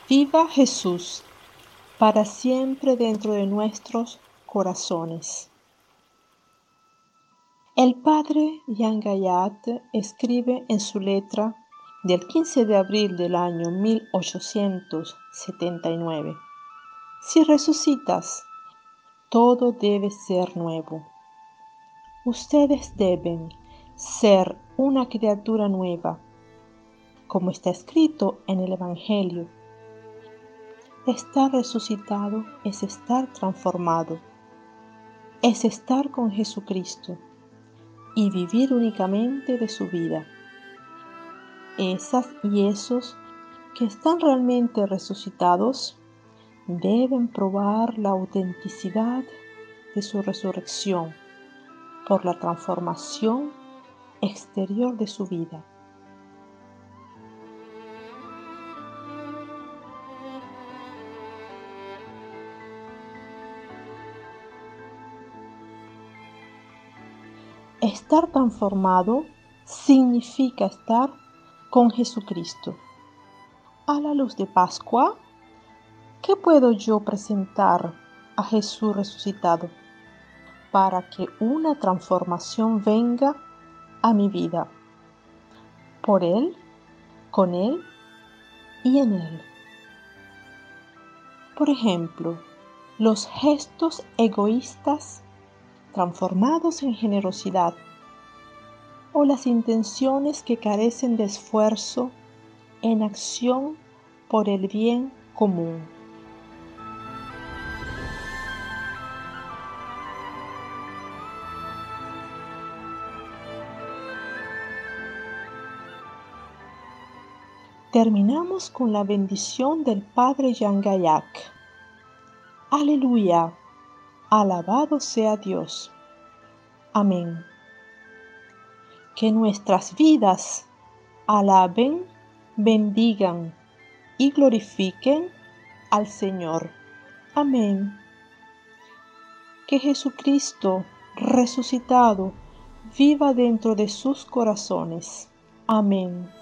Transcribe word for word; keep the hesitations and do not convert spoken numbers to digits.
Viva Jesús, para siempre dentro de nuestros corazones. El padre Jan Gayat escribe en su letra del quince de abril del año mil ochocientos setenta y nueve: si resucitas, todo debe ser nuevo. Ustedes deben ser una criatura nueva, como está escrito en el Evangelio. Estar resucitado es estar transformado, es estar con Jesucristo y vivir únicamente de su vida. Esas y esos que están realmente resucitados deben probar la autenticidad de su resurrección por la transformación exterior de su vida. Estar transformado significa estar con Jesucristo. A la luz de Pascua, ¿qué puedo yo presentar a Jesús resucitado para que una transformación venga a mi vida? Por Él, con Él y en Él. Por ejemplo, los gestos egoístas transformados en generosidad, o las intenciones que carecen de esfuerzo en acción por el bien común. Terminamos con la bendición del Padre Jan Gayat. Aleluya, alabado sea Dios. Amén. Que nuestras vidas alaben, bendigan y glorifiquen al Señor. Amén. Que Jesucristo resucitado viva dentro de sus corazones. Amén.